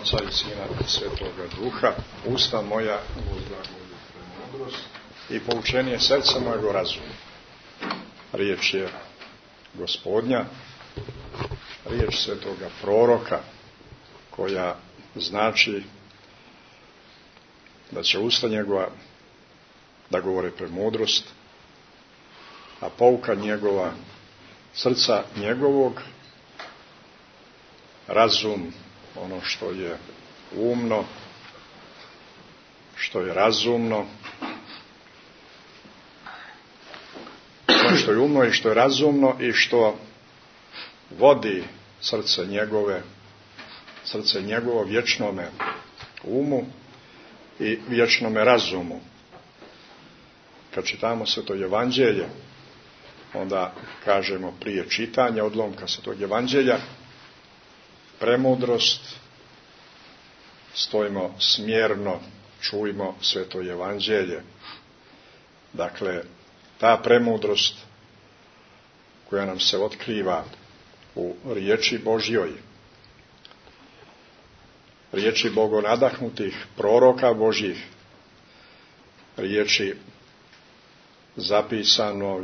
Oca i Sina i Svetoga Duha, usta moja uzglagolju premudrost i poučenje srca mojeg razuma. Riječ je Gospodnja, riječ svetoga proroka, koja znači da će usta njegova da govore premudrost, a pouka njegova, srca njegovog, razum, ono što je umno, što je razumno, što je umno i što je razumno i što vodi srce njegovo vječnome umu i vječnome razumu. Kad čitamo Sveto Evanđelje, onda kažemo prije čitanja odlomka Svetog Evanđelja, premudrost, stojimo smjerno, čujmo Sveto Evanđelje. Dakle, ta premudrost koja nam se otkriva u riječi Božjoj, riječi bogonadahnutih proroka Božjih, riječi zapisano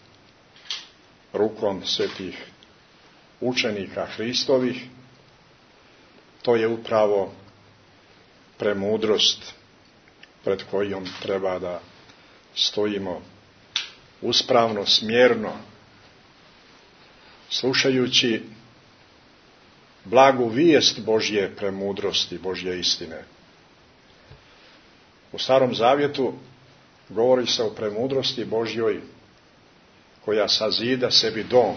rukom svetih učenika Hristovih, to je upravo premudrost pred kojom treba da stojimo uspravno, smjerno, slušajući blagu vijest Božje premudrosti, Božje istine. U Starom Zavjetu govori se o premudrosti Božjoj koja sazida sebi dom.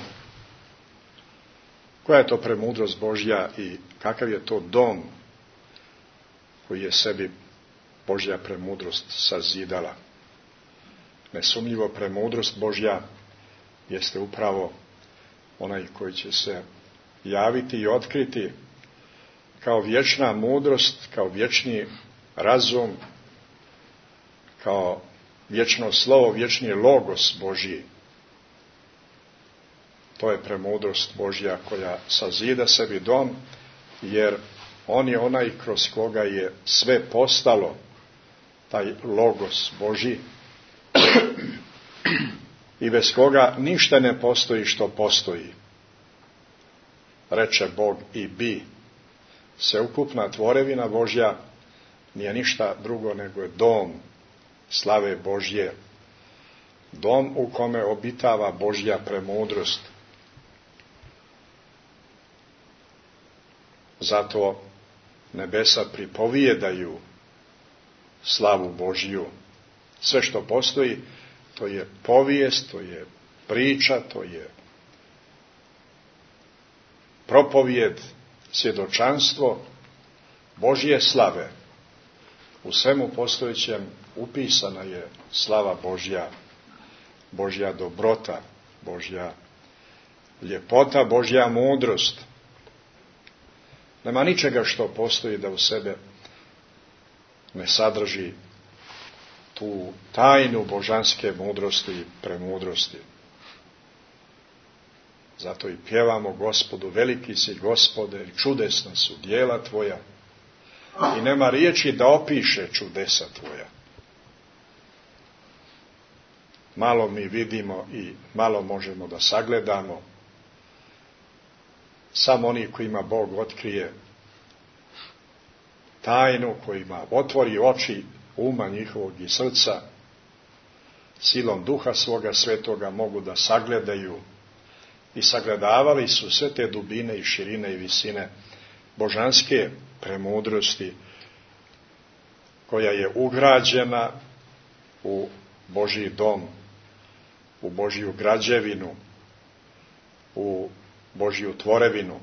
Koja je to premudrost Božja i kakav je to dom koji je sebi Božja premudrost sazidala? Nesumnjivo premudrost Božja jeste upravo onaj koji će se javiti i otkriti kao vječna mudrost, kao vječni razum, kao vječno slovo, vječni logos Božji. To je premudrost Božja koja sazida sebi dom, jer on je onaj kroz koga je sve postalo, taj logos Božji, i bez koga ništa ne postoji što postoji. Reče Bog i bi. Sveukupna tvorevina Božja nije ništa drugo nego je dom slave Božje. Dom u kome obitava Božja premudrost. Zato nebesa pripovijedaju slavu Božju. Sve što postoji, to je povijest, to je priča, to je propovijed, svjedočanstvo Božje slave. U svemu postojećem upisana je slava Božja, Božja dobrota, Božja ljepota, Božja mudrost. Nema ničega što postoji da u sebe ne sadrži tu tajnu božanske mudrosti i premudrosti. Zato i pjevamo Gospodu, veliki si Gospode i čudesna su djela tvoja. I nema riječi da opiše čudesa tvoja. Malo mi vidimo i malo možemo da sagledamo. Samo oni kojima Bog otkrije tajnu, kojima otvori oči uma njihovog i srca, silom Duha svoga svetoga mogu da sagledaju i sagledavali su sve te dubine i širine i visine božanske premudrosti koja je ugrađena u Božji dom, u Božju građevinu, u Božju tvorevinu.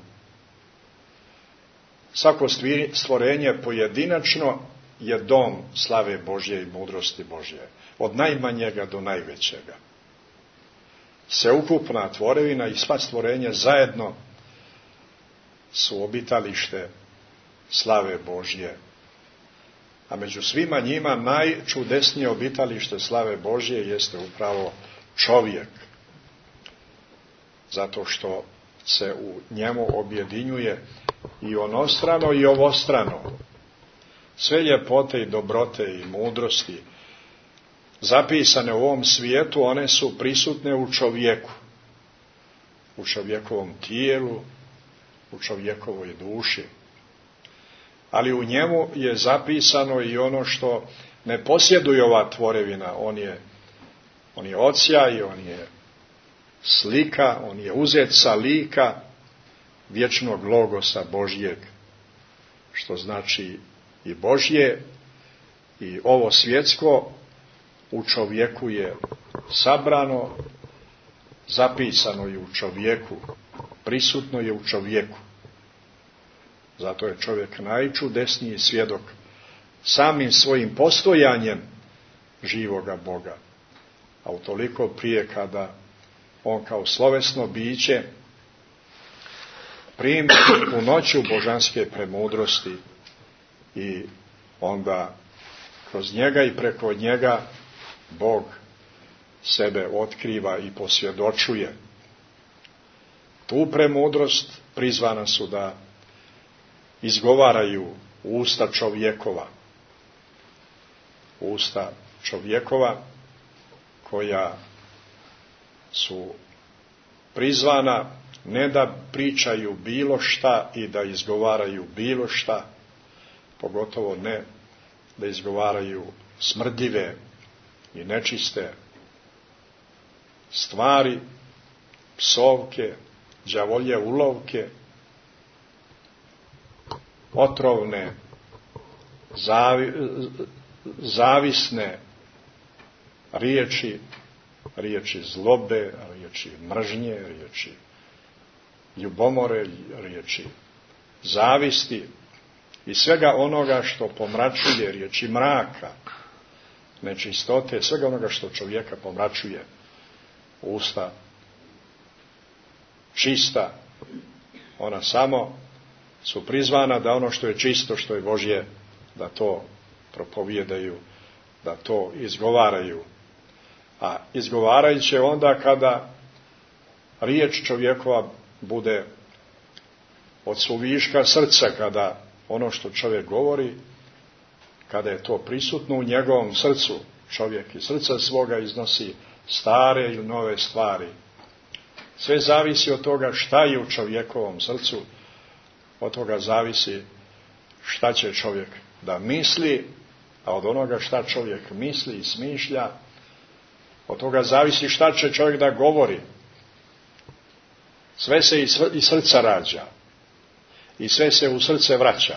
Svako stvorenje pojedinačno je dom slave Božje i mudrosti Božje, od najmanjega do najvećega. Sveukupna tvorevina i sva stvorenja zajedno su obitalište slave Božje. A među svima njima najčudesnije obitalište slave Božje jeste upravo čovjek. Zato što se u njemu objedinjuje i onostrano i ovostrano. Sve ljepote i dobrote i mudrosti zapisane u ovom svijetu, one su prisutne u čovjeku, u čovjekovom tijelu, u čovjekovoj duši. Ali u njemu je zapisano i ono što ne posjeduje ova tvorevina. On je odsjaj, on je slika, on je uzet sa lika vječnog logosa Božjeg, što znači i Božje i ovo svjetsko u čovjeku je sabrano, zapisano je u čovjeku, prisutno je u čovjeku. Zato je čovjek najčudesniji svjedok samim svojim postojanjem živoga Boga. A utoliko prije kada on kao slovesno biće primi punoću božanske premudrosti i onda kroz njega i preko njega Bog sebe otkriva i posvjedočuje. Tu premudrost prizvana su da izgovaraju usta čovjekova. Usta čovjekova koja su prizvana ne da pričaju bilo šta i da izgovaraju bilo šta, pogotovo ne da izgovaraju smrdljive i nečiste stvari, psovke, đavolje ulovke, otrovne, zavisne riječi, riječi zlobe, riječi mržnje, riječi ljubomore, riječi zavisti i svega onoga što pomračuje, riječi mraka, nečistote, svega onoga što čovjeka pomračuje. Usta čista, ona samo su prizvana da ono što je čisto, što je Božje, da to propovijedaju, da to izgovaraju. A izgovarajući onda kada riječ čovjekova bude od suviška srca, kada ono što čovjek govori, kada je to prisutno u njegovom srcu, čovjek iz srca svoga iznosi stare ili nove stvari. Sve zavisi od toga šta je u čovjekovom srcu, od toga zavisi šta će čovjek da misli, a od onoga šta čovjek misli i smišlja, od toga zavisi šta će čovjek da govori. Sve se iz srca rađa i sve se u srce vraća.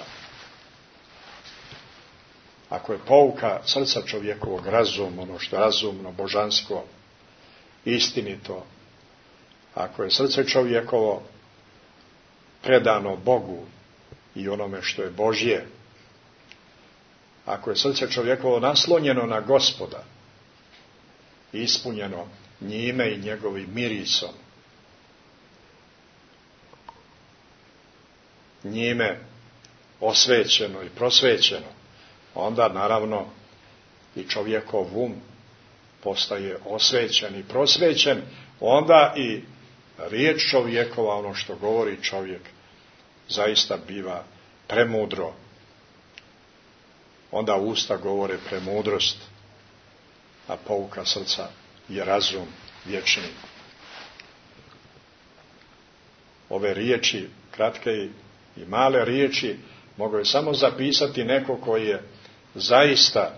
Ako je pouka srca čovjekovog razum, ono što je razumno, božansko, istinito, ako je srce čovjekovo predano Bogu i onome što je Božje, ako je srce čovjekovo naslonjeno na Gospoda, ispunjeno njime i njegovim mirisom, njime osvećeno i prosvećeno, onda naravno i čovjekov um postaje osvećen i prosvećen, onda i riječ čovjekova, ono što govori čovjek, zaista biva premudro. Onda usta govore premudrost, a pouka srca je razum vječni. Ove riječi, kratke i male riječi, mogu je samo zapisati neko koji je zaista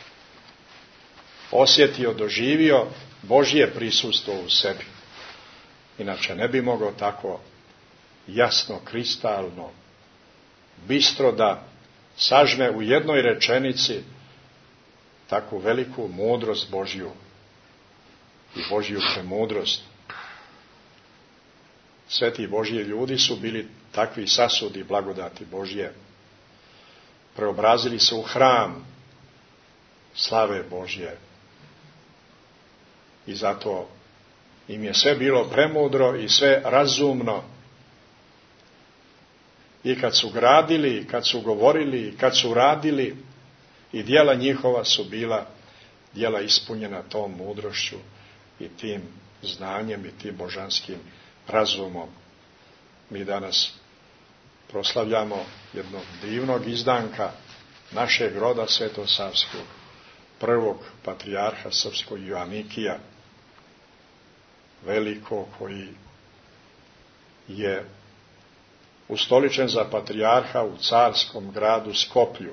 osjetio, doživio Božje prisustvo u sebi. Inače ne bi mogao tako jasno, kristalno, bistro da sažme u jednoj rečenici takvu veliku mudrost Božju i Božju premudrost. Sveti Božji ljudi su bili takvi sasudi blagodati Božje. Preobrazili se u hram slave Božje. I zato im je sve bilo premudro i sve razumno. I kad su gradili, i kad su govorili, i kad su radili, i djela njihova su bila djela ispunjena tom mudrošću i tim znanjem i tim božanskim razumom. Mi danas proslavljamo jednog divnog izdanka našeg roda svetosavskog, prvog patrijarha srpskog Joanikija, veliko, koji je ustoličen za patrijarha u carskom gradu Skoplju,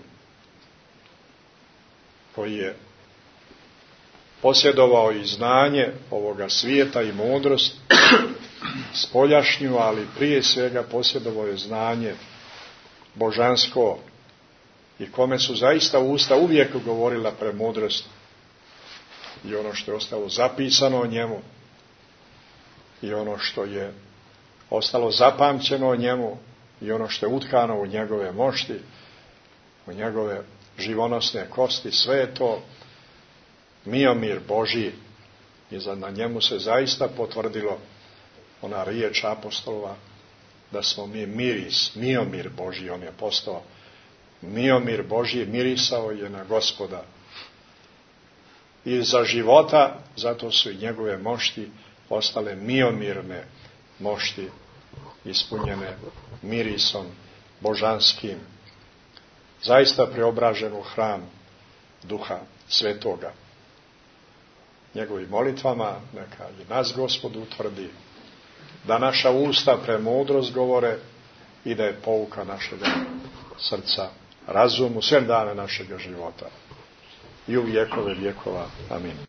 koji je posjedovao i znanje ovoga svijeta i mudrost spoljašnju, ali prije svega posjedovao je znanje božansko, i kome su zaista usta uvijek govorila premudrost i ono što je ostalo zapisano o njemu i ono što je ostalo zapamćeno o njemu i ono što je utkano u njegove mošti, u njegove živonosne kosti, sve je to miomir Božji, i na njemu se zaista potvrdilo ona riječ apostolova da smo mi miris, miomir Božji. On je postao miomir Božji, mirisao je na Gospoda. I za života, zato su i njegove mošti ostale miomirne mošti, ispunjene mirisom božanskim, zaista preobražen u hram Duha Svetoga. Njegovim molitvama neka i nas Gospod utvrdi, da naša usta premudrost govore i da je pouka našega srca razum u sve dane našega života i u vjekove vjekova. Amin.